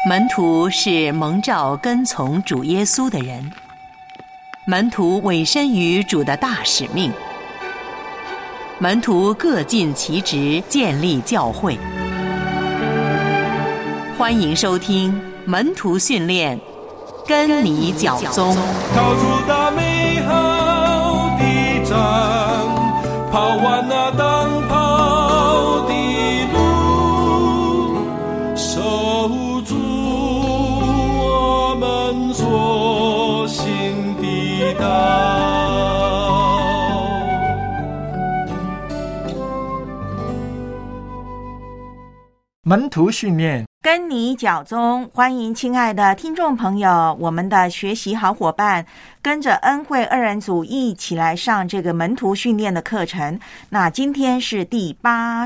门徒是蒙召跟从主耶稣的人，门徒委身于主的大使命，门徒各尽其职，建立教会。欢迎收听门徒训练，跟你脚踪。 靠出那美好的仗，跑完那当跑的路，守住我们所行的道。 门徒训练， 跟你脚踪，欢迎亲爱的听众朋友，我们的学习好伙伴，跟着恩惠二人组一起来上这个门徒训练的课程。那今天是第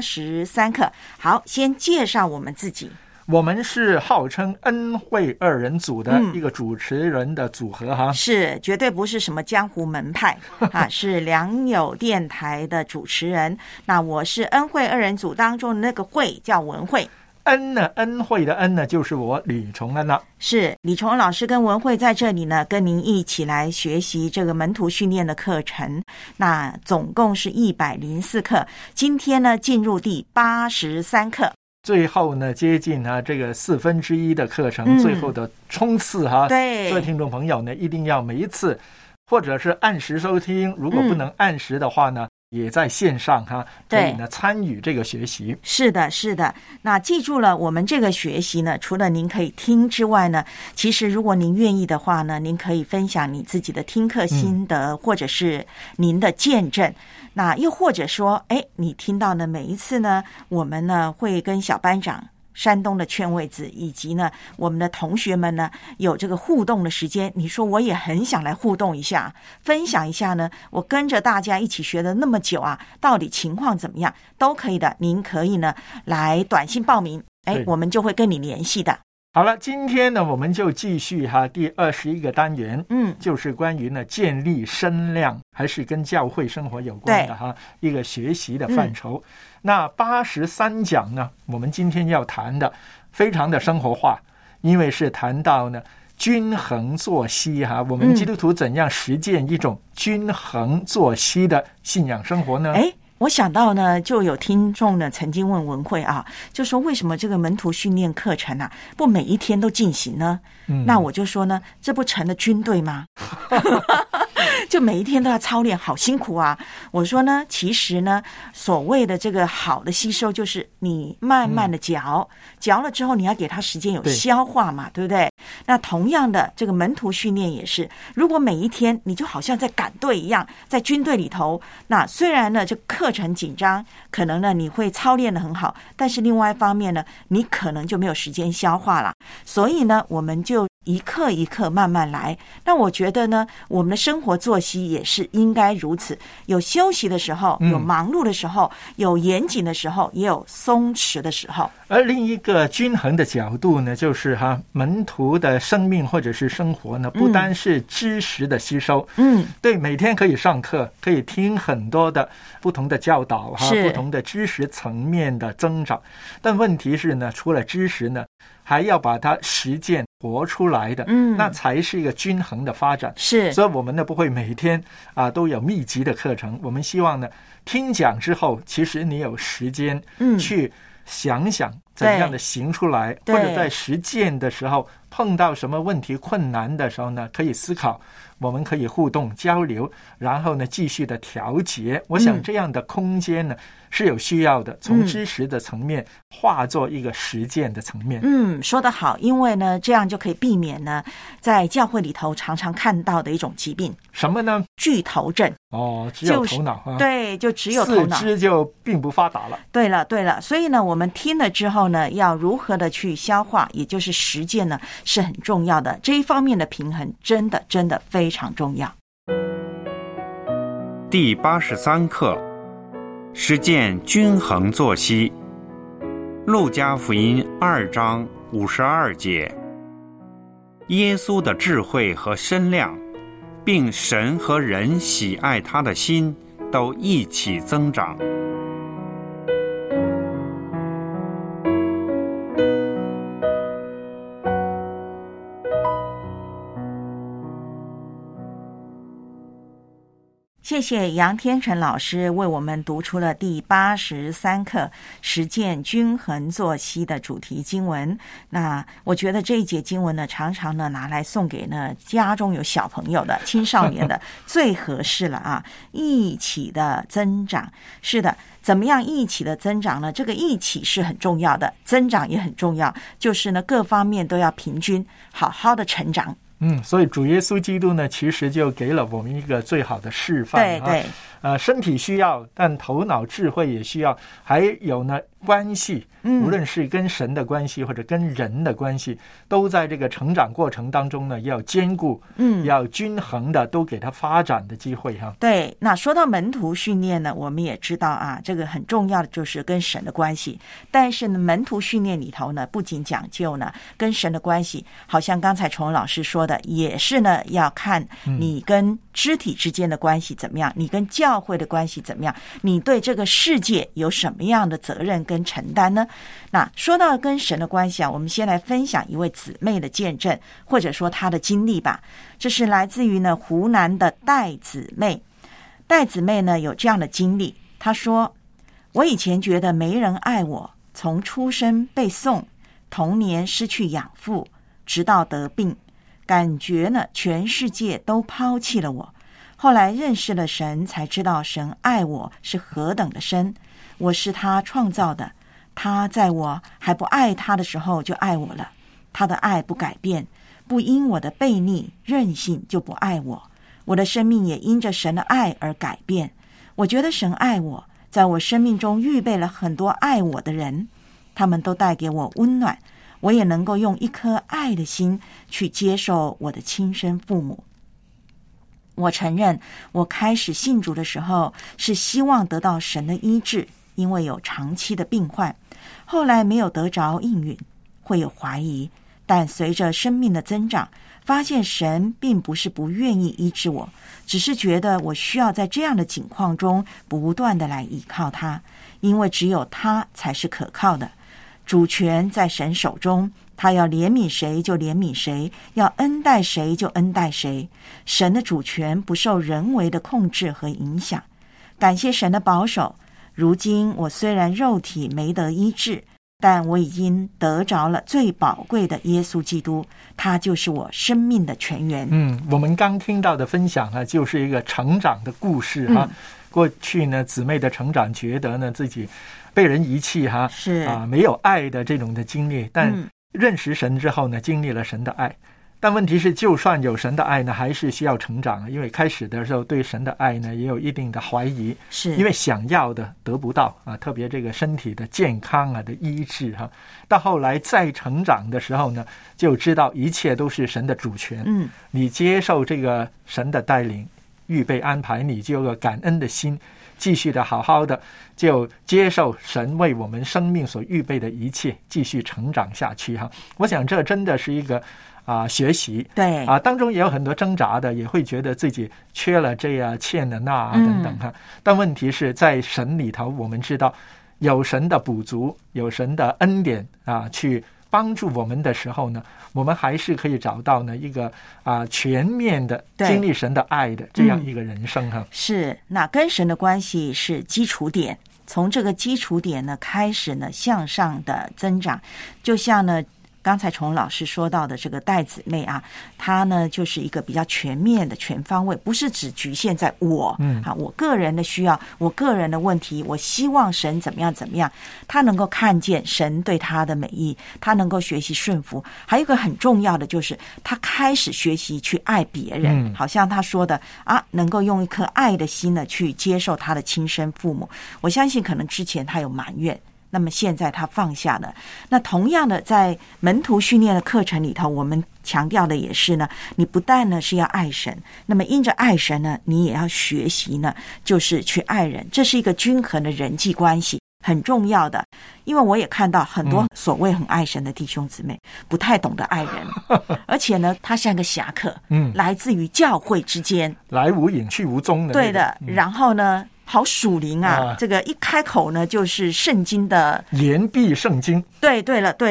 83课。好，先介绍我们自己。 我们是号称恩惠二人组的一个主持人的组合哈， 是绝对不是什么江湖门派啊，是良友电台的主持人。那我是恩惠二人组当中的那个惠，叫文慧。 恩呢，恩惠的恩呢，就是我李崇恩了。 是李崇恩老师跟文慧在这里呢，跟您一起来学习这个门徒训练的课程。那总共是104课，今天呢进入第83课。 最后呢，接近这个1/4的课程，最后的冲刺哈。 对， 所以听众朋友呢，一定要每一次，或者是按时收听，如果不能按时的话呢，也在线上哈，可以呢参与这个学习。 是的，是的。那记住了，我们这个学习呢，除了您可以听之外呢，其实如果您愿意的话呢，您可以分享你自己的听课心得，或者是您的见证。那又或者说，你听到呢，每一次呢，我们呢会跟小班长山东的劝慰子以及呢我们的同学们呢有这个互动的时间，你说我也很想来互动一下，分享一下呢，我跟着大家一起学了那么久啊，到底情况怎么样，都可以的。您可以呢来短信报名，我们就会跟你联系的。 好了，今天呢我们就继续第21个单元，就是关于呢建立身量，还是跟教会生活有关的一个学习的范畴。那83讲呢，我们今天要谈的非常的生活化，因为是谈到呢均衡作息我们基督徒怎样实践一种均衡作息的信仰生活呢？ 我想到呢，就有听众呢曾经问文慧就说为什么这个门徒训练课程不每一天都进行呢？那我就说呢，这不成了军队吗？就每一天都要操练，好辛苦啊！我说呢，其实呢，所谓的这个好的吸收，就是你慢慢的嚼了之后，你要给它时间有消化嘛， 对不对？那同样的，这个门徒训练也是，如果每一天你就好像在赶队一样，在军队里头，那虽然呢这课程紧张，可能呢你会操练得很好，但是另外一方面呢，你可能就没有时间消化了。所以呢，我们就一刻一刻慢慢来。那我觉得呢，我们的生活作息也是应该如此，有休息的时候，有忙碌的时候，有严谨的时候，也有松弛的时候。 而另一个均衡的角度呢，就是门徒的生命或者是生活呢，不单是知识的吸收，对，每天可以上课，可以听很多的不同的教导不同的知识层面的增长，但问题是呢，除了知识呢，还要把它实践活出来的，那才是一个均衡的发展。 是， 所以我们呢不会每天都有密集的课程，我们希望呢听讲之后，其实你有时间去想想怎样的行出来，或者在实践的时候碰到什么问题困难的时候呢，可以思考，我们可以互动交流，然后呢继续的调节。我想这样的空间呢是有需要的，从知识的层面化作一个实践的层面。 说得好，因为呢这样就可以避免呢在教会里头常常看到的一种疾病。 什么呢？ 巨头症。 只有头脑对，就只有头脑， 四肢就并不发达了。 对了，所以呢我们听了之后呢，要如何的去消化，也就是实践呢，是很重要的。这一方面的平衡真的非常重要。 第83课，实践均衡作息。路加福音2章52节，耶稣的智慧和身量，并神和人喜爱他的心都一起增长。 谢谢杨天成老师为我们读出了第83课实践均衡作息的主题经文。那我觉得这一节经文呢，常常呢拿来送给呢家中有小朋友的青少年的最合适了啊！一起的增长，是的，怎么样一起的增长呢？这个一起是很重要的，增长也很重要，就是呢各方面都要平均，好好的成长。 所以主耶稣基督呢，其实就给了我们一个最好的示范。 对， 身体需要，但头脑智慧也需要，还有呢关系，无论是跟神的关系或者跟人的关系，都在这个成长过程当中呢，要兼顾，要均衡的，都给他发展的机会哈。 对，那说到门徒训练呢，我们也知道啊，这个很重要的就是跟神的关系。但是呢，门徒训练里头呢，不仅讲究呢跟神的关系，好像刚才崇文老师说的，也是呢要看你跟肢体之间的关系怎么样，你跟教会的关系怎么样，你对这个世界有什么样的责任跟承担呢？那说到跟神的关系啊，我们先来分享一位姊妹的见证，或者说她的经历吧。这是来自于呢湖南的戴姊妹。戴姊妹呢有这样的经历，她说：我以前觉得没人爱我，从出生被送，童年失去养父，直到得病，感觉呢全世界都抛弃了我。后来认识了神，才知道神爱我是何等的深。我是他创造的，他在我还不爱他的时候就爱我了。他的爱不改变，不因我的悖逆任性就不爱我。我的生命也因着神的爱而改变。我觉得神爱我，在我生命中预备了很多爱我的人，他们都带给我温暖，我也能够用一颗爱的心去接受我的亲生父母。我承认，我开始信主的时候是希望得到神的医治，因为有长期的病患，后来没有得着应允，会有怀疑，但随着生命的增长，发现神并不是不愿意医治我，只是觉得我需要在这样的境况中不断的来依靠他，因为只有他才是可靠的。主权在神手中，他要怜悯谁就怜悯谁，要恩待谁就恩待谁。神的主权不受人为的控制和影响。感谢神的保守，如今我虽然肉体没得医治，但我已经得着了最宝贵的耶稣基督，他就是我生命的泉源。 我们刚听到的分享呢，就是一个成长的故事哈。过去呢，姊妹的成长觉得呢自己被人遗弃哈， 是没有爱的这种的经历，但认识神之后呢，经历了神的爱。但问题是，就算有神的爱呢，还是需要成长，因为开始的时候对神的爱呢也有一定的怀疑， 是因为想要的得不到啊，特别这个身体的健康啊的医治哈。到后来再成长的时候呢，就知道一切都是神的主权。你接受这个神的带领，预备安排，你就有个感恩的心，继续的好好的就接受神为我们生命所预备的一切，继续成长下去哈。我想这真的是一个学习， 对当中也有很多挣扎的，也会觉得自己缺了这啊，欠了那等等哈。但问题是在神里头，我们知道有神的补足，有神的恩典去帮助我们的时候呢，我们还是可以找到呢一个全面的经历神的爱的这样一个人生哈。 是，那跟神的关系是基础点，从这个基础点呢开始呢向上的增长，就像呢刚才崇老师说到的这个戴姊妹啊，她呢就是一个比较全面的全方位，不是只局限在我我个人的需要，我个人的问题，我希望神怎么样怎么样，她能够看见神对她的美意，她能够学习顺服。还有一个很重要的就是她开始学习去爱别人，好像她说的能够用一颗爱的心呢去接受她的亲生父母。我相信可能之前她有埋怨，那么现在他放下了。那同样的，在门徒训练的课程里头，我们强调的也是呢，你不但呢是要爱神，那么因着爱神呢，你也要学习呢，就是去爱人。这是一个均衡的人际关系，很重要的。因为我也看到很多所谓很爱神的弟兄姊妹，不太懂得爱人，而且呢，他像个侠客，来自于教会之间， 来无影去无踪的， 对的。然后呢，好属灵这个一开口呢就是圣经的言必圣经。 对了，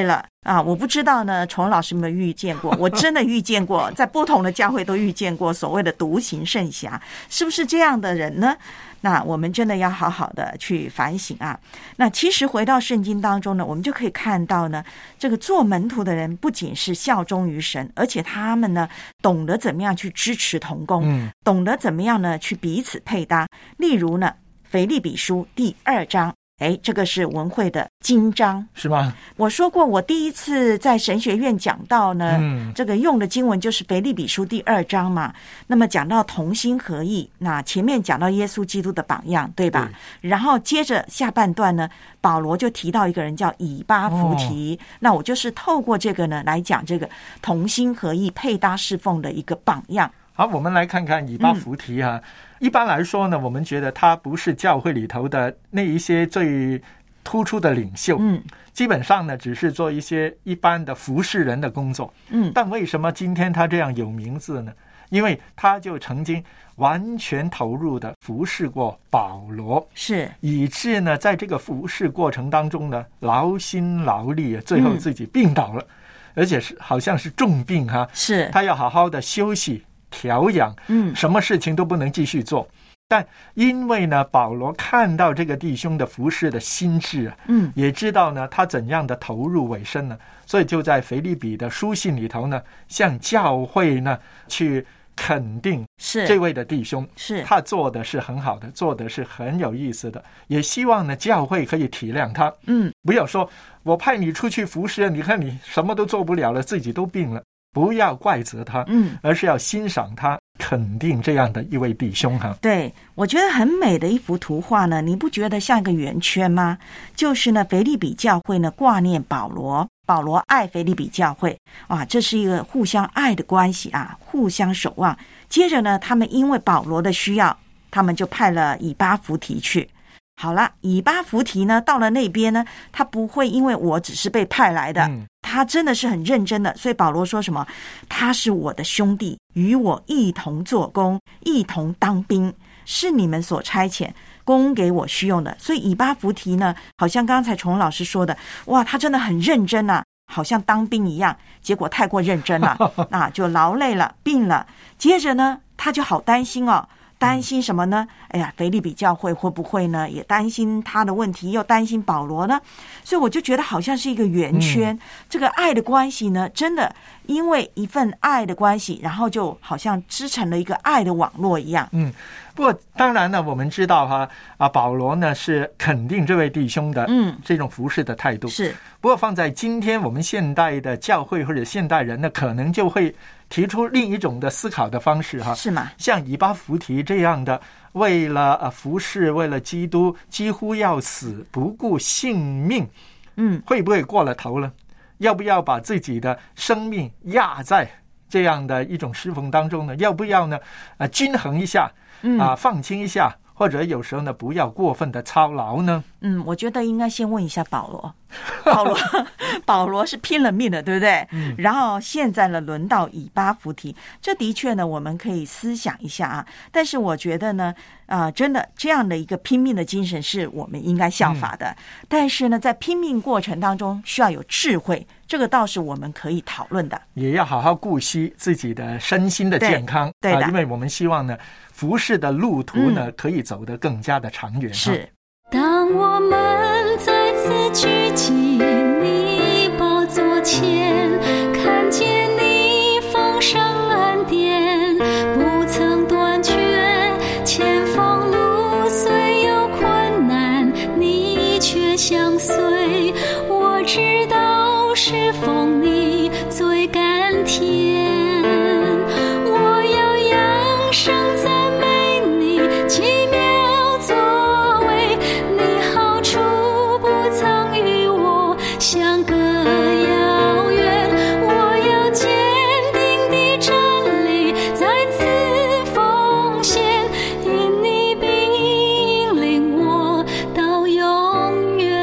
我不知道呢，崇老师有没有遇见过？我真的遇见过，在不同的教会都遇见过所谓的独行圣侠，是不是这样的人呢？那我们真的要好好的去反省啊。那其实回到圣经当中呢，我们就可以看到呢，这个做门徒的人不仅是效忠于神，而且他们呢懂得怎么样去支持同工，懂得怎么样呢去彼此配搭。例如呢，腓立比书第2章。这个是文慧的金章， 是吗？ 我说过，我第一次在神学院讲到呢，这个用的经文就是腓立比书第2章嘛。那么讲到同心合意，那前面讲到耶稣基督的榜样，对吧？然后接着下半段呢，保罗就提到一个人叫以巴弗提，那我就是透过这个呢来讲这个同心合意配搭侍奉的一个榜样。 好，我们来看看以巴弗提啊。一般来说呢，我们觉得他不是教会里头的那一些最突出的领袖，基本上呢只是做一些一般的服侍人的工作，但为什么今天他这样有名字呢？因为他就曾经完全投入的服侍过保罗， 是以致呢在这个服侍过程当中呢劳心劳力，最后自己病倒了，而且是好像是重病哈， 是他要好好的休息调养，什么事情都不能继续做。但因为呢，保罗看到这个弟兄的服侍的心智啊，也知道呢他怎样的投入委身呢，所以就在腓立比的书信里头呢，向教会呢去肯定这位的弟兄， 是他做的是很好的，做的是很有意思的，也希望呢教会可以体谅他，不要说我派你出去服侍，你看你什么都做不了了，自己都病了。不要怪责他，而是要欣赏他，肯定这样的一位弟兄哈。 对，我觉得很美的一幅图画呢，你不觉得像一个圆圈吗？就是呢，腓立比教会呢挂念保罗，保罗爱腓立比教会啊，这是一个互相爱的关系啊，互相守望。接着呢，他们因为保罗的需要，他们就派了以巴弗提去。好了，以巴弗提呢到了那边呢，他不会因为我只是被派来的，他真的是很认真的。所以保罗说什么？他是我的兄弟，与我一同做工，一同当兵，是你们所差遣，供给我需用的。所以以巴弗提呢，好像刚才崇老师说的，哇，他真的很认真啊，好像当兵一样。结果太过认真了，就劳累了，病了。接着呢，他就好担心哦。担心什么呢？腓立比教会会不会呢？也担心他的问题，又担心保罗呢？所以我就觉得好像是一个圆圈，这个爱的关系呢，真的因为一份爱的关系，然后就好像织成了一个爱的网络一样。 不过当然呢，我们知道保罗呢是肯定这位弟兄的这种服侍的态度。 是， 不过放在今天我们现代的教会或者现代人呢，可能就会提出另一种的思考的方式是吗？ 像以巴弗提这样的，为了服侍，为了基督，几乎要死，不顾性命，会不会过了头了？要不要把自己的生命压在这样的一种侍奉当中呢？要不要呢？均衡一下，放轻一下，或者有时候呢，不要过分的操劳呢？ 我觉得应该先问一下保罗。保罗是拼了命的，对不对？然后现在呢，轮到以巴弗提，这的确呢，我们可以思想一下啊。但是我觉得呢，真的这样的一个拼命的精神是我们应该效法的。但是呢，在拼命过程当中需要有智慧，这个倒是我们可以讨论的。 也要好好顾惜自己的身心的健康， 对的， 因为我们希望呢，服侍的路途呢，可以走得更加的长远。 是。 当我们再次举起你宝座前，看见你丰盛恩典不曾断绝，前方路虽有困难，你却相随，我知道是奉你最甘甜，我要扬声赞美你奇妙作为，处不曾与我相隔遥远，我要坚定的站立，再次奉献，因你并引领我到永远。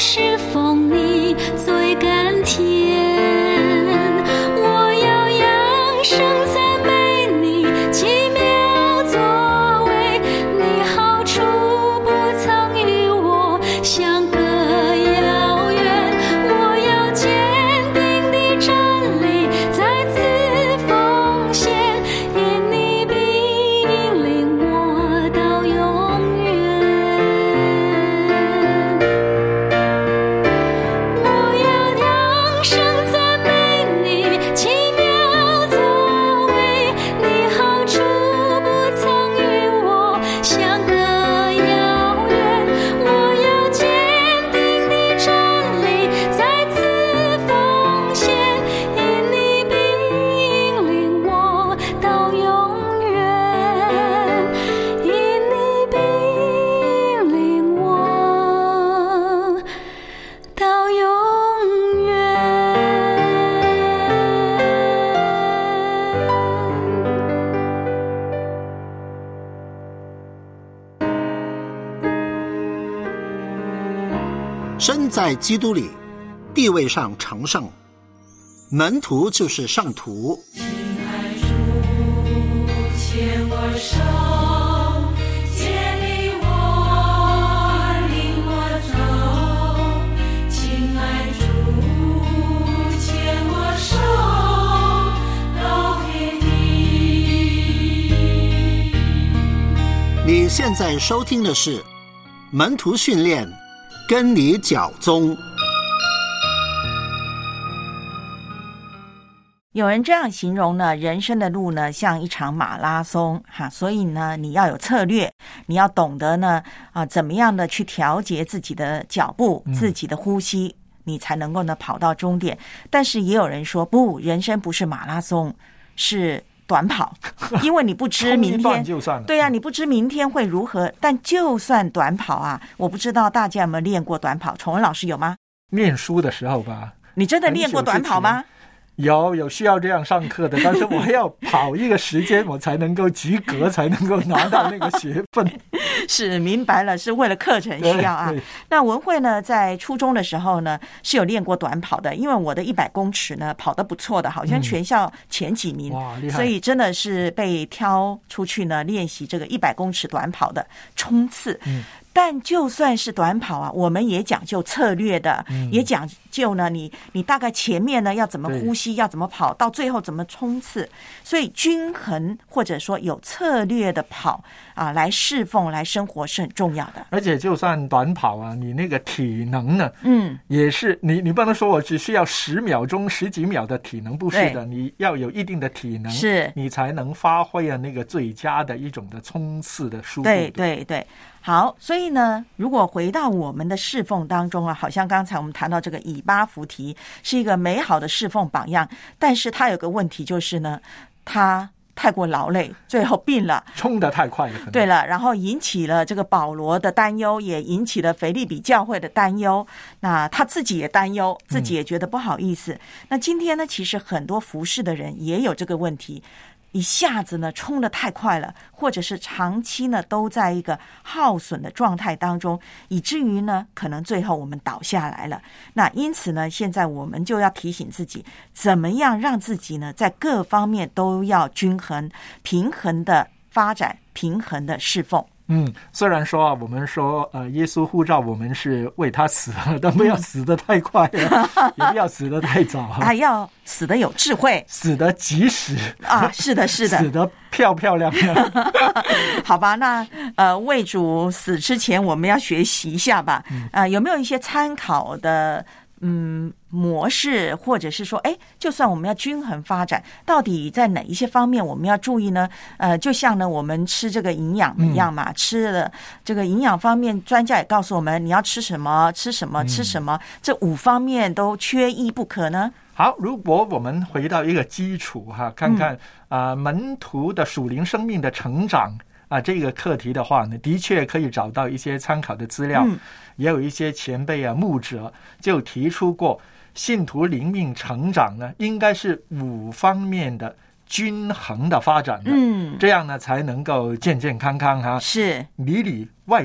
侍奉你最甘甜。我要扬声赞美你奇妙作为，你好处不曾与我相隔遥远。我要坚定的站立，再次奉献，因你必引领我到永远。我要扬声赞美你奇妙作为，你好处不曾与我相隔遥远。我要坚定地站立，再次奉献，因你必引领我到永远，因你必引领我到永远。 身在基督里，地位上成圣，门徒就是圣徒。 牵我手，建立我，领我走。亲爱主，牵我手，到天地。 你现在收听的是门徒训练，跟你脚踪。 有人这样形容呢，人生的路呢像一场马拉松哈，所以呢你要有策略，你要懂得呢怎么样的去调节自己的脚步、自己的呼吸，你才能够呢跑到终点。但是也有人说不，人生不是马拉松，是短跑，因为你不知明天就算了。 对啊，你不知明天会如何。但就算短跑啊，我不知道大家有没有练过短跑？崇文老师有吗？ 念书的时候吧。 你真的练过短跑吗？ 有需要这样上课的，但是我要跑一个时间，我才能够及格，才能够拿到那个学分。 是，明白了，是为了课程需要啊。那文慧呢，在初中的时候呢，是有练过短跑的，因为我的100公尺呢跑得不错的，好像全校前几名，所以真的是被挑出去呢练习这个100公尺短跑的冲刺。但就算是短跑啊，我们也讲究策略的，也讲究呢，你大概前面呢要怎么呼吸，要怎么跑，到最后怎么冲刺。所以均衡或者说有策略的跑啊，来侍奉、来生活是很重要的。 而且就算短跑啊，你那个体能呢，也是你不能说我只需要10秒钟、10几秒的体能，不是的，你要有一定的体能，是你才能发挥那个最佳的一种的冲刺的速度。 对。好，所以呢，如果回到我们的侍奉当中啊，好像刚才我们谈到这个以巴弗提是一个美好的侍奉榜样，但是他有个问题就是呢，他太过劳累，最后病了， 冲得太快了。 对了，然后引起了这个保罗的担忧，也引起了腓立比教会的担忧。那他自己也担忧，自己也觉得不好意思。那今天呢，其实很多服侍的人也有这个问题。一下子呢冲得太快了，或者是长期呢都在一个耗损的状态当中，以至于呢可能最后我们倒下来了。那因此呢，现在我们就要提醒自己，怎么样让自己呢在各方面都要均衡、平衡的发展、平衡的侍奉。 虽然说啊，我们说耶稣呼召我们是为他死，但不要死得太快了，也不要死得太早啊， 要死得有智慧， 死得及时啊，是的，死得漂漂亮亮。 好吧，那为主死之前，我们要学习一下吧。有没有一些参考的模式，或者是说就算我们要均衡发展，到底在哪一些方面我们要注意呢？就像呢我们吃这个营养一样嘛，吃了这个营养方面，专家也告诉我们你要吃什么，这5方面都缺一不可呢。 好，如果我们回到一个基础哈，看看门徒的属灵生命的成长这个课题的话呢，的确可以找到一些参考的资料，也有一些前辈牧者就提出过，信徒灵命成长呢，应该是5方面的均衡的发展的，这样呢才能够健健康康哈， 是里里外外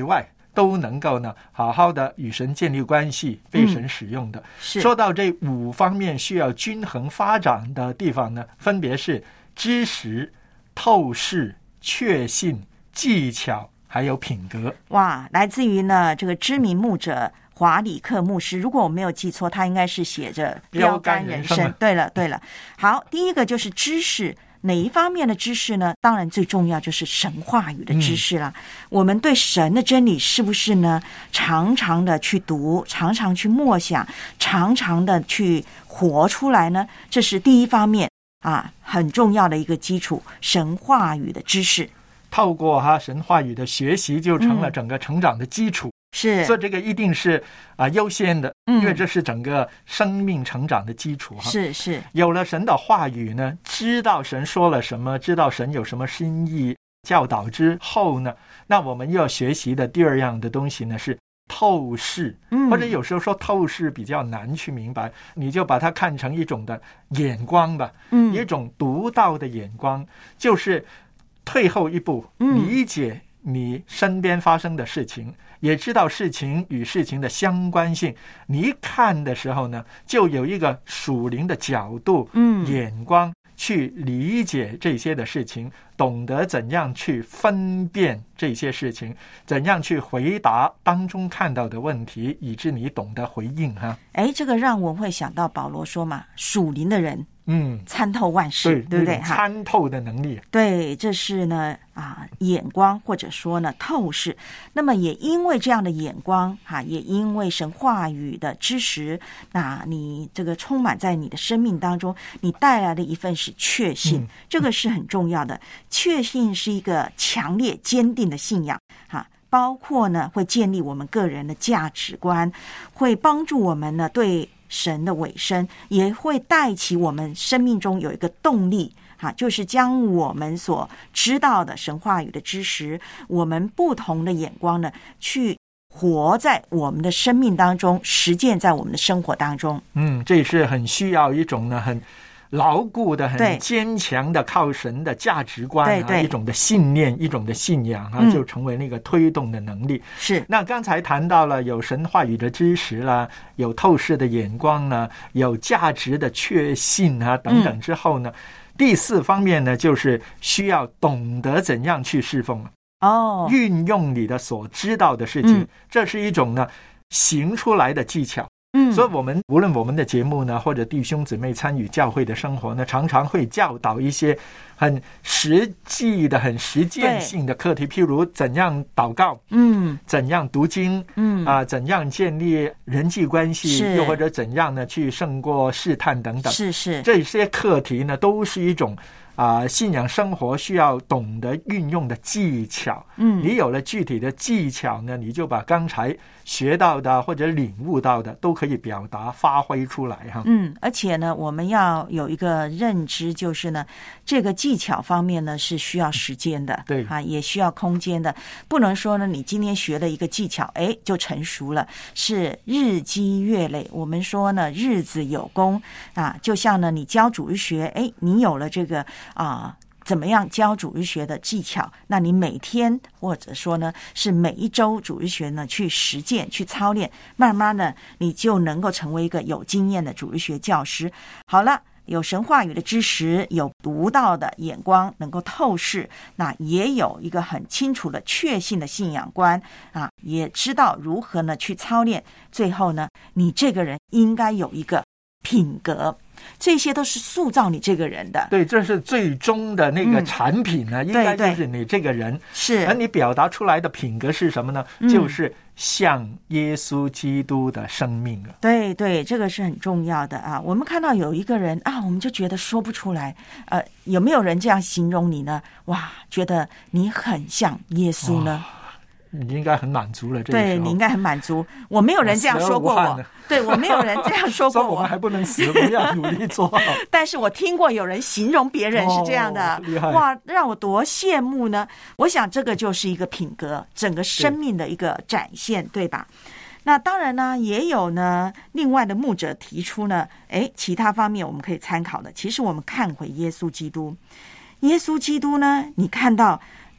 都能够呢好好的与神建立关系，被神使用的。说到这5方面需要均衡发展的地方呢，分别是知识、透视、确信、技巧还有品格。 哇，来自于呢这个知名牧者华里克牧师，如果我没有记错，他应该是写着标杆人生。对了，好，第一个就是知识。哪一方面的知识呢？当然最重要就是神话语的知识啦。我们对神的真理是不是呢常常的去读，常常去默想，常常的去活出来呢？这是第一方面啊，很重要的一个基础，神话语的知识。 透过神话语的学习，就成了整个成长的基础。 是， 所以这个一定是优先的，因为这是整个生命成长的基础。 是， 有了神的话语呢，知道神说了什么，知道神有什么心意教导之后呢，那我们要学习的第二样的东西呢是透视，或者有时候说透视比较难去明白，你就把它看成一种的眼光吧，一种独到的眼光，就是退后一步，理解你身边发生的事情，也知道事情与事情的相关性，你一看的时候呢，就有一个属灵的角度、眼光去理解这些的事情，懂得怎样去分辨这些事情，怎样去回答当中看到的问题，以致你懂得回应哈。 这个让我会想到保罗说嘛，属灵的人参透万事，对不对？ 参透的能力， 对，这是呢眼光或者说呢透视。那么也因为这样的眼光也因为神话语的知识，那你这个充满在你的生命当中，你带来的一份是确信，这个是很重要的。确信是一个强烈坚定的信仰包括呢会建立我们个人的价值观，会帮助我们呢对神的委身，也会带起我们生命中有一个动力就是将我们所知道的神话语的知识，我们不同的眼光呢去活在我们的生命当中，实践在我们的生活当中。 这也是很需要一种呢很牢固的、很坚强的靠神的价值观一种的信念，一种的信仰就成为那个推动的能力。 是。 那刚才谈到了有神话语的知识啦，有透视的眼光呢，有价值的确信等等之后呢，第4方面呢，就是需要懂得怎样去侍奉运用你的所知道的事情，这是一种呢行出来的技巧。所以我们无论我们的节目呢，或者弟兄姊妹参与教会的生活呢，常常会教导一些很实际的、很实践性的课题，譬如怎样祷告，怎样读经，怎样建立人际关系，又或者怎样呢去胜过试探等等。 是， 这些课题呢，都是一种信仰生活需要懂得运用的技巧。你有了具体的技巧呢，你就把刚才学到的或者领悟到的都可以表达发挥出来哈。 而且呢，我们要有一个认知，就是呢，这个技巧方面呢是需要时间的， 对也需要空间的，不能说呢你今天学了一个技巧，就成熟了，是日积月累。我们说呢，日子有功就像呢你教主日学，你有了这个怎么样教主日学的技巧，那你每天或者说呢是每一周主日学呢去实践去操练，慢慢的你就能够成为一个有经验的主日学教师。好了，有神话语的知识，有独到的眼光，能够透视，那也有一个很清楚的确信的信仰观也知道如何呢去操练，最后呢你这个人应该有一个品格，这些都是塑造你这个人的。 对，这是最终的那个产品呢，应该就是你这个人。 是。 而你表达出来的品格是什么呢？就是像耶稣基督的生命了。 对，这个是很重要的我们看到有一个人我们就觉得说不出来，有没有人这样形容你呢？哇，觉得你很像耶稣呢？ 你应该很满足了，这个时候。 对，你应该很满足。我没有人这样说过我，对，我没有人这样说过我们还不能死，我们要努力做好。 但是我听过有人形容别人是这样的，哇，让我多羡慕呢！我想这个就是一个品格，整个生命的一个展现， 对吧？那当然呢，也有呢另外的牧者提出呢，其他方面我们可以参考的。其实我们看回耶稣基督，耶稣基督呢，你看到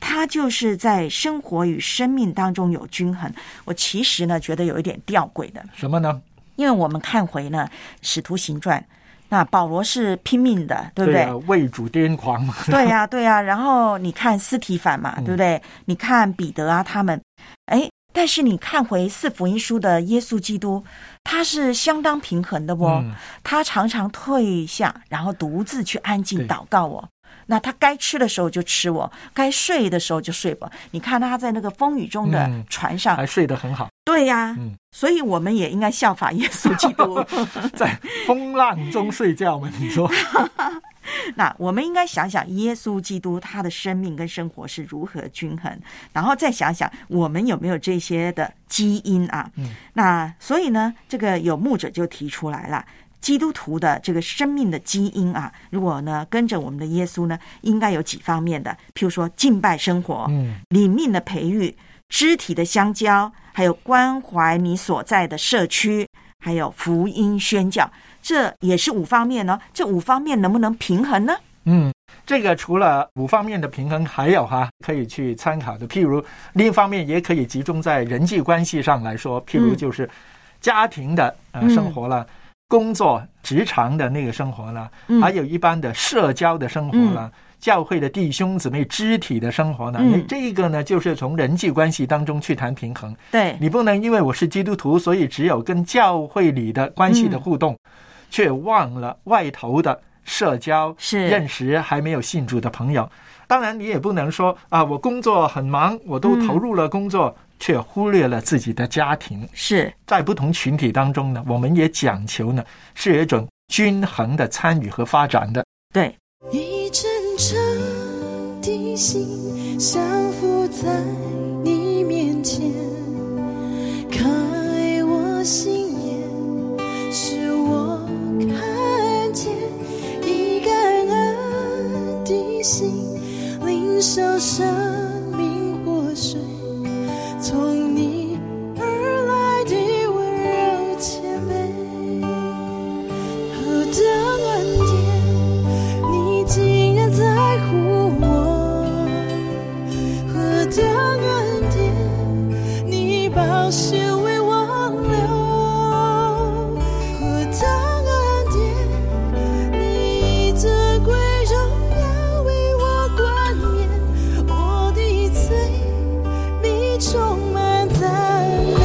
它就是在生活与生命当中有均衡。我其实呢觉得有一点吊诡的。 什么呢？ 因为我们看回呢使徒行传，那保罗是拼命的，对不对？ 为主癫狂嘛。 对呀，对呀。然后你看司提反嘛，对不对？你看彼得啊他们，但是你看回四福音书的耶稣基督，他是相当平衡的哦。他常常退下，然后独自去安静祷告哦。那他该吃的时候就吃我，该睡的时候就睡吧。你看他在那个风雨中的船上， 还睡得很好。 对呀，所以我们也应该效法耶稣基督， 在风浪中睡觉嘛？你说？ 那我们应该想想耶稣基督他的生命跟生活是如何均衡，然后再想想我们有没有这些的基因啊？那所以呢，这个有牧者就提出来了。基督徒的这个生命的基因啊，如果呢跟着我们的耶稣呢，应该有几方面的，譬如说敬拜生活，灵命的培育，肢体的相交，还有关怀你所在的社区，还有福音宣教，这也是5方面呢。这5方面能不能平衡呢？ 这个除了5方面的平衡，还有可以去参考的，譬如另一方面也可以集中在人际关系上来说，譬如就是家庭的生活了。工作职场的那个生活了，还有一般的社交的生活了，教会的弟兄姊妹肢体的生活呢，这个呢就是从人际关系当中去谈平衡。 对， 你不能因为我是基督徒，所以只有跟教会里的关系的互动，却忘了外头的社交，认识还没有信主的朋友。当然你也不能说我工作很忙，我都投入了工作，却忽略了自己的家庭。 是在不同群体当中呢，我们也讲求呢是有一种均衡的参与和发展的。 对， 一阵阵的心降服在你面前，开我心眼，使我看见一感恩的心，领受生命活水，从你而来的温柔谦卑，何等恩典，你竟然在乎我，何等恩典，你宝血为我流，何等恩典，你以尊贵荣耀为我冠冕，我的罪你充满赞美。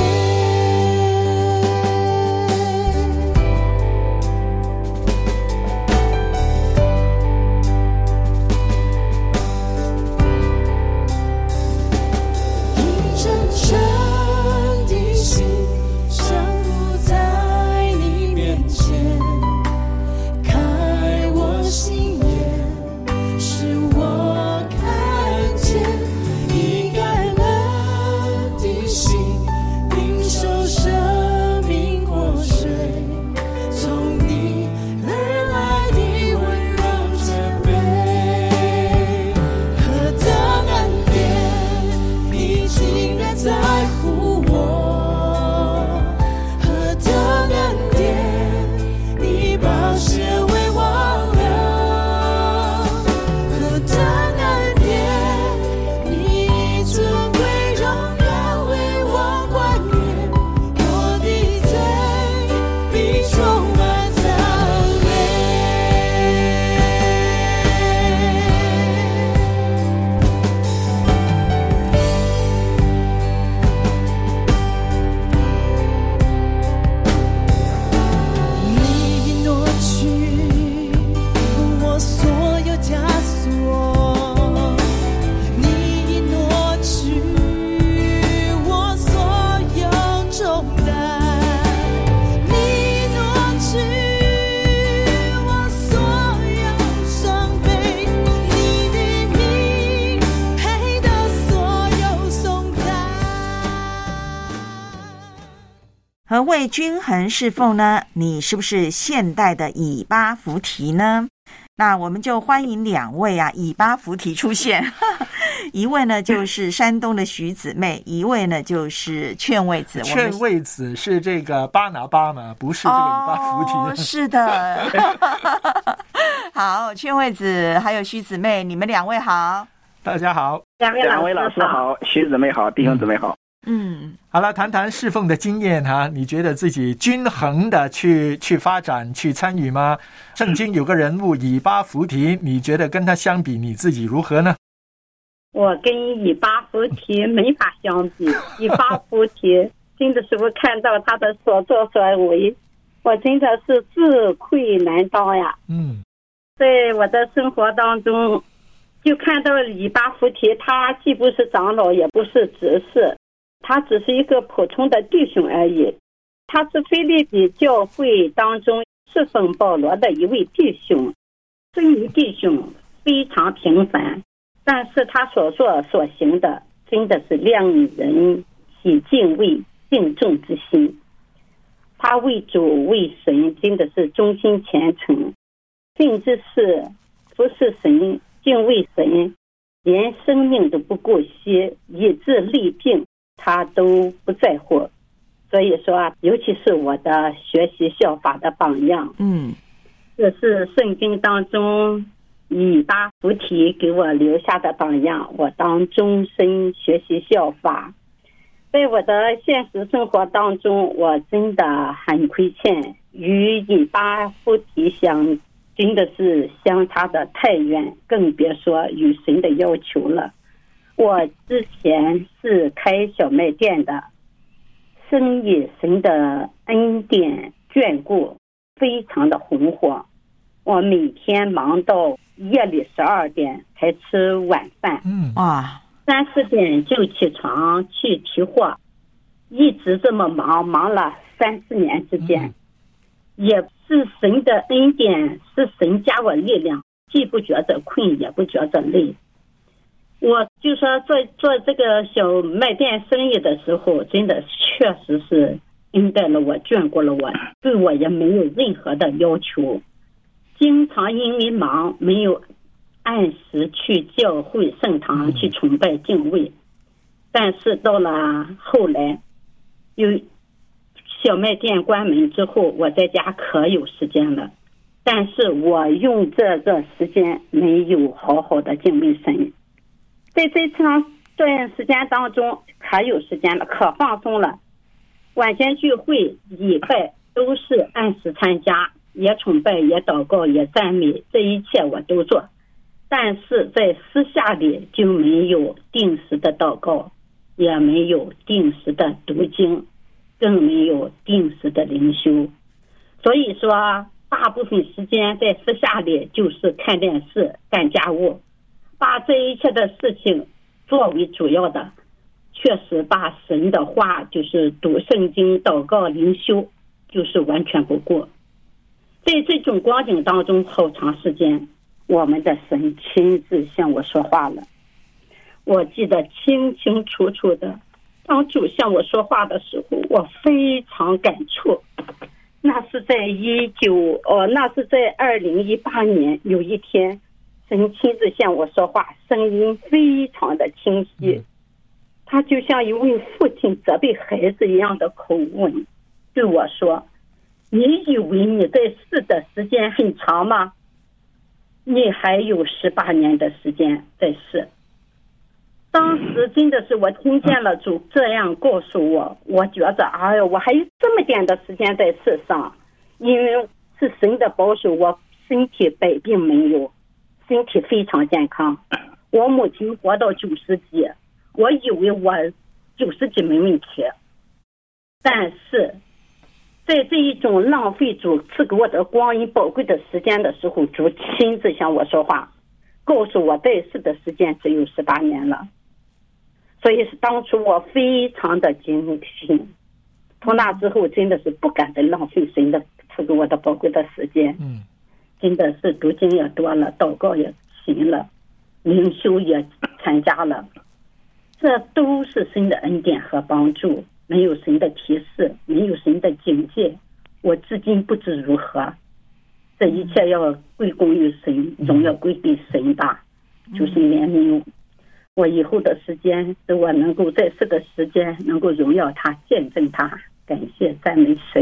一阵阵的心降服在你面前，开我心眼，使我看见一感恩的心，领受生命活水，从你而来的温柔谦卑，何等恩典，你竟然在乎我，何等恩典，你宝血为我流，何等恩典，你以尊贵荣耀为我冠冕，我的罪必充满赞美。你挪去我所有枷锁，你挪去我所有重担，你挪去我所有伤悲，你的名配得所有颂赞。 何谓均衡侍奉呢？你是不是现代的以巴弗提呢？那我们就欢迎2位以巴弗提出现一位呢就是山东的徐姊妹，一位呢就是劝慰子。 劝慰子是这个巴拿巴嘛，不是这个以巴弗提。 是的好，劝慰子还有徐姊妹，你们2位好。 大家好。 两位老师好，徐姊妹好，弟兄姊妹好。 好了，谈谈侍奉的经验哈，你觉得自己均衡的去发展去参与吗？圣经有个人物以巴弗提，你觉得跟他相比，你自己如何呢？ 我跟以巴弗提没法相比，以巴弗提真的是我看到他的所作所为，我真的是自愧难当呀。在我的生活当中，就看到以巴弗提，他既不是长老，也不是执事，他只是一个普通的弟兄而已。他是腓立比教会当中侍奉保罗的一位弟兄，这位弟兄非常平凡，但是他所做所行的真的是让人起敬畏敬重之心。他为主为神真的是忠心虔诚，甚至是服侍神敬畏神，连生命都不顾惜，以致累病他都不在乎。所以说尤其是我的学习效法的榜样。这是圣经当中以巴弗提给我留下的榜样，我当终身学习效法。在我的现实生活当中，我真的很亏欠，与以巴弗提真的是相差的太远，更别说与神的要求了。我之前是开小卖店的，生意神的恩典眷顾非常的红火，我每天忙到夜里12点才吃晚饭，3、4点就起床去提货，一直这么忙了3、4年之间，也是神的恩典，是神加我力量，既不觉得困也不觉得累。我就说做这个小卖店生意的时候，真的确实是恩待了我，眷顾了我，对我也没有任何的要求，经常因为忙没有按时去教会圣堂去崇拜敬畏。但是到了后来有小卖店关门之后，我在家可有时间了，但是我用这个时间没有好好的敬畏神。在这段时间当中可有时间了，可放松了，晚间聚会礼拜都是按时参加，也崇拜也祷告也赞美，这一切我都做。但是在私下里就没有定时的祷告，也没有定时的读经，更没有定时的灵修。所以说大部分时间在私下里就是看电视干家务，把这一切的事情作为主要的，确实把神的话就是读圣经祷告灵修就是完全不顾。在这种光景当中好长时间，我们的神亲自向我说话了。我记得清清楚楚的，当主向我说话的时候，我非常感触。那是在2018年有一天，神亲自向我说话，声音非常的清晰，他就像一位父亲责备孩子一样的口吻对我说：你以为你在世的时间很长吗？你还有18年的时间在世。当时真的是我听见了主这样告诉我，我觉得我还有这么点的时间在世上，因为是神的保守，我身体百病没有，身体非常健康。我母亲活到90几，我以为我90几没问题，但是在这一种浪费主赐给我的光阴宝贵的时间的时候，主亲自向我说话，告诉我在世的时间只有18年了。所以是当初我非常的惊心，从那之后真的是不敢再浪费神的赐给我的宝贵的时间。真的是读经也多了，祷告也行了，灵修也参加了，这都是神的恩典和帮助。没有神的提示，没有神的警戒，我至今不知如何。这一切要归功于神，荣耀归给神吧，就是怜悯我以后的时间，使我能够在世的时间能够荣耀他，见证他，感谢赞美神。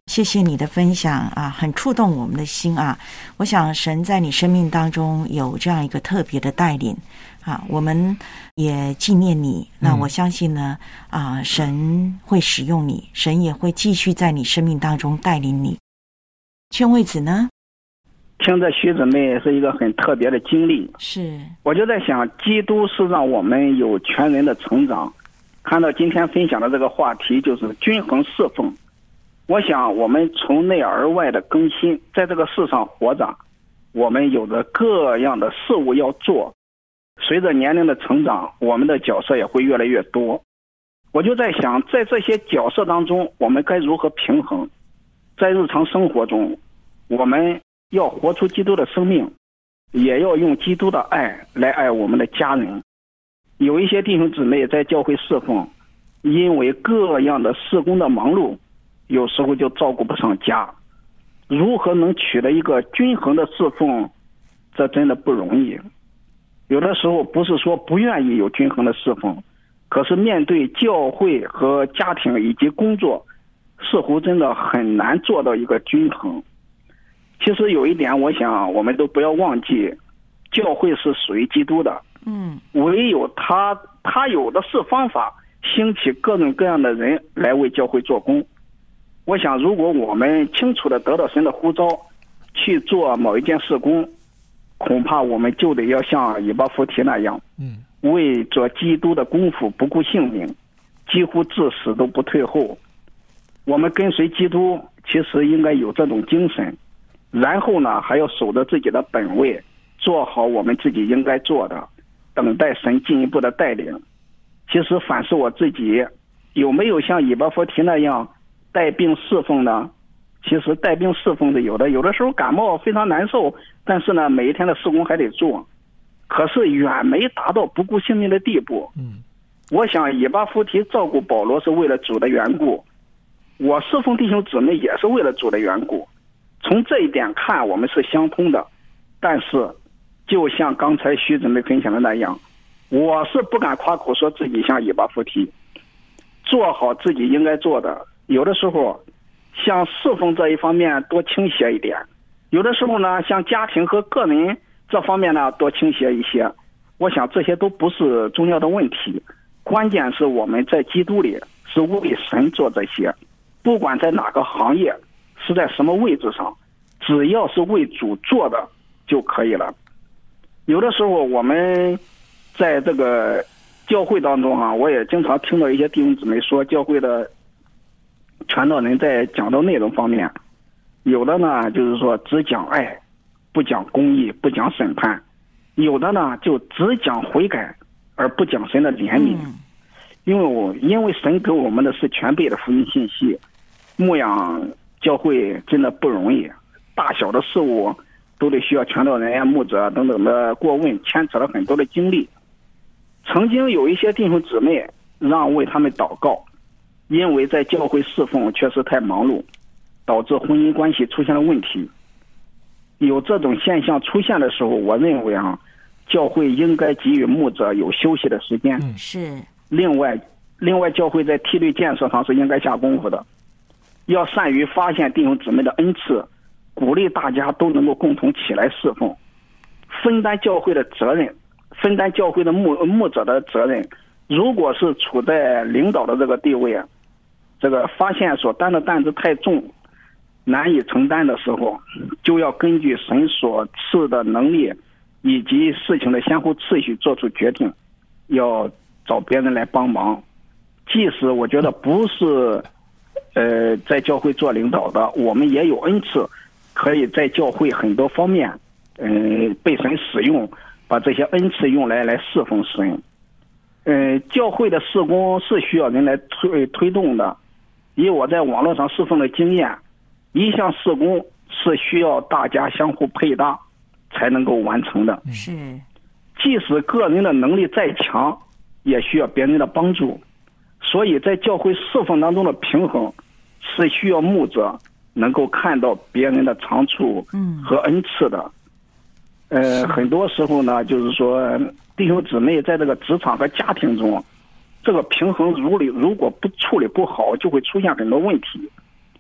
谢谢你的分享啊，很触动我们的心啊。我想神在你生命当中有这样一个特别的带领啊，我们也纪念你。那我相信呢神会使用你，神也会继续在你生命当中带领你。劝慰子呢？ 听着徐姊妹是一个很特别的经历， 是， 我就在想，基督是让我们有全人的成长。看到今天分享的这个话题就是均衡侍奉，我想我们从内而外的更新，在这个世上活着，我们有着各样的事物要做，随着年龄的成长，我们的角色也会越来越多。我就在想，在这些角色当中，我们该如何平衡？在日常生活中，我们要活出基督的生命，也要用基督的爱来爱我们的家人。有一些弟兄姊妹在教会侍奉，因为各样的事工的忙碌，有时候就照顾不上家。如何能取得一个均衡的侍奉，这真的不容易。有的时候不是说不愿意有均衡的侍奉，可是面对教会和家庭以及工作，似乎真的很难做到一个均衡。其实有一点，我想我们都不要忘记，教会是属于基督的，唯有他有的是方法兴起各种各样的人来为教会做工。我想如果我们清楚地得到神的呼召去做某一件事工，恐怕我们就得要像以巴弗提那样，为着基督的功夫不顾性命，几乎至死都不退后。我们跟随基督其实应该有这种精神，然后呢还要守着自己的本位，做好我们自己应该做的，等待神进一步的带领。其实反思我自己，有没有像以巴弗提那样带病侍奉呢？其实带病侍奉是有的，有的时候感冒非常难受，但是呢每一天的事工还得做，可是远没达到不顾性命的地步。我想以巴弗提照顾保罗是为了主的缘故，我侍奉弟兄姊妹也是为了主的缘故，从这一点看我们是相通的。但是就像刚才徐姊妹分享的那样，我是不敢夸口说自己像以巴弗提，做好自己应该做的，有的时候像侍奉这一方面多倾斜一点，有的时候呢像家庭和个人这方面呢多倾斜一些。我想这些都不是重要的问题，关键是我们在基督里是为神做这些，不管在哪个行业，是在什么位置上，只要是为主做的就可以了。有的时候我们在这个教会当中我也经常听到一些弟兄姊妹说，教会的传道人在讲道内容方面，有的呢就是说只讲爱，不讲公义，不讲审判；有的呢就只讲悔改，而不讲神的怜悯。因为神给我们的是全备的福音信息，牧养教会真的不容易，大小的事物都得需要传道人牧者等等的过问，牵扯了很多的精力。曾经有一些弟兄姊妹让为他们祷告，因为在教会侍奉确实太忙碌，导致婚姻关系出现了问题。有这种现象出现的时候，我认为教会应该给予牧者有休息的时间。 是。 另外教会在梯队建设上是应该下功夫的，要善于发现弟兄姊妹的恩赐，鼓励大家都能够共同起来侍奉，分担教会的责任，分担教会的牧者的责任。如果是处在领导的这个地位，这个发现所担的担子太重，难以承担的时候，就要根据神所赐的能力以及事情的先后次序做出决定，要找别人来帮忙。即使我觉得不是在教会做领导的，我们也有恩赐，可以在教会很多方面被神使用，把这些恩赐用来侍奉神。教会的事工是需要人来推动的。以我在网络上侍奉的经验，一项事工是需要大家相互配搭才能够完成的。 是， 即使个人的能力再强，也需要别人的帮助。所以在教会侍奉当中的平衡，是需要牧者能够看到别人的长处和恩赐的。很多时候呢，就是说弟兄姊妹在这个职场和家庭中，这个平衡如果不处理不好，就会出现很多问题。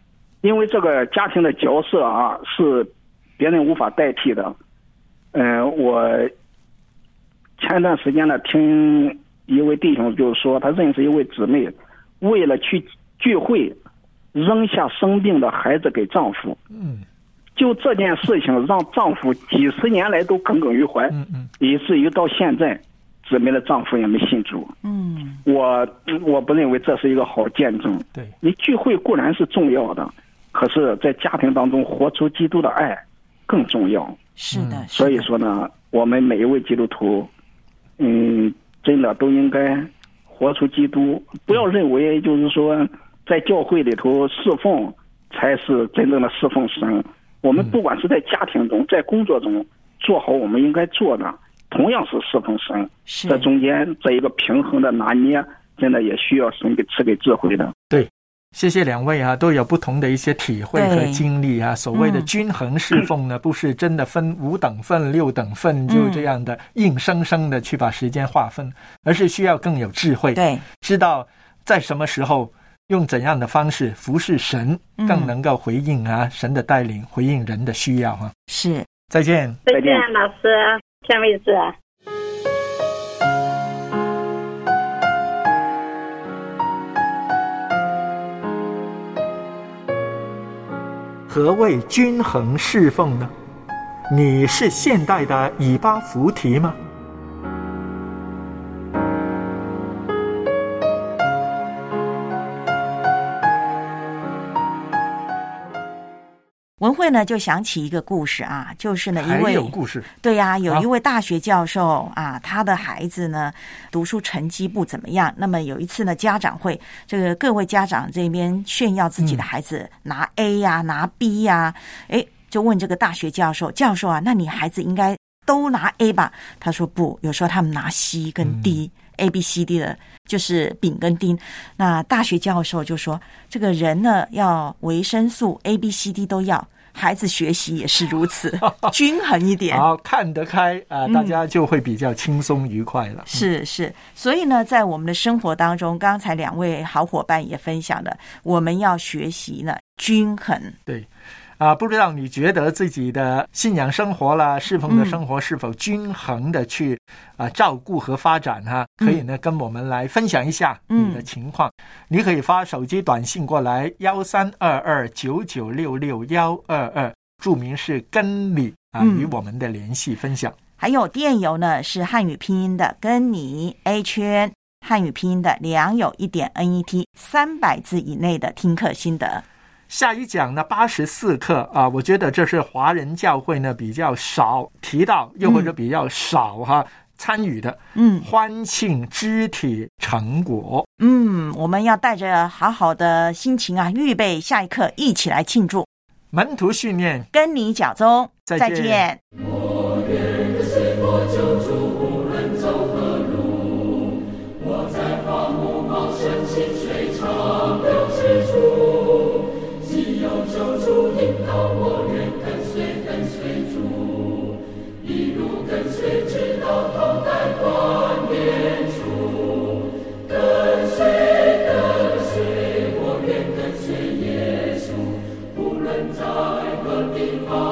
因为这个家庭的角色啊是别人无法代替的。我前段时间呢听一位弟兄就是说，他认识一位姊妹，为了去聚会扔下生病的孩子给丈夫，就这件事情让丈夫几十年来都耿耿于怀，以至于到现在姊妹的丈夫也没信主。我不认为这是一个好见证。 对， 你聚会固然是重要的，可是在家庭当中活出基督的爱更重要。 是的， 所以说呢，我们每一位基督徒真的都应该活出基督，不要认为就是说在教会里头侍奉才是真正的侍奉神。我们不管是在家庭中在工作中做好我们应该做的，同样是侍奉神。这中间这一个平衡的拿捏，真的也需要神赐给智慧的。 对，谢谢两位啊，都有不同的一些体会和经历啊。所谓的均衡侍奉呢，不是真的分5等份、6等份，就这样的硬生生的去把时间划分，而是需要更有智慧， 对， 知道在什么时候用怎样的方式服侍神，更能够回应神的带领，回应人的需要啊。 是， 再见， 再见，老师，天位子。 何谓均衡侍奉呢？你是现代的以巴弗提吗？ 文慧呢就想起一个故事啊，就是呢一位， 还有故事， 对呀，有一位大学教授啊，他的孩子呢读书成绩不怎么样。那么有一次呢家长会，这个各位家长这边炫耀自己的孩子拿 A 呀、拿 B 呀，就问这个大学教授啊，那你孩子应该都拿 A 吧？他说不，有时候他们拿 C 跟 D。A B C D 的就是丙跟丁。那大学教授就说，这个人呢要维生素 A B C D 都要，孩子学习也是如此，均衡一点。 好，看得开啊，大家就会比较轻松愉快了。 是，所以呢，在我们的生活当中，刚才两位好伙伴也分享了，我们要学习呢均衡。 对。不知道你觉得自己的信仰生活啦、侍奉的生活是否均衡的去照顾和发展可以呢跟我们来分享一下你的情况。你可以发手机短信过来132299662122，注明是跟你与我们的联系分享。 还有电邮呢是汉语拼音的跟你 A 圈，汉语拼音的良友1.net，300字以内的听课心得。 下一讲呢84课我觉得这是华人教会呢比较少提到，又或者比较少参与的欢庆肢体成果。 我们要带着好好的心情预备下一课，一起来庆祝门徒训练， 跟你脚踪。再见。 我愿跟随我救主，无论走何路，我在荒漠茂盛清水长流之处，救主引导我，愿跟随主，一路跟随直到头戴冠冕处。跟随，我愿跟随耶稣，无论在何地方。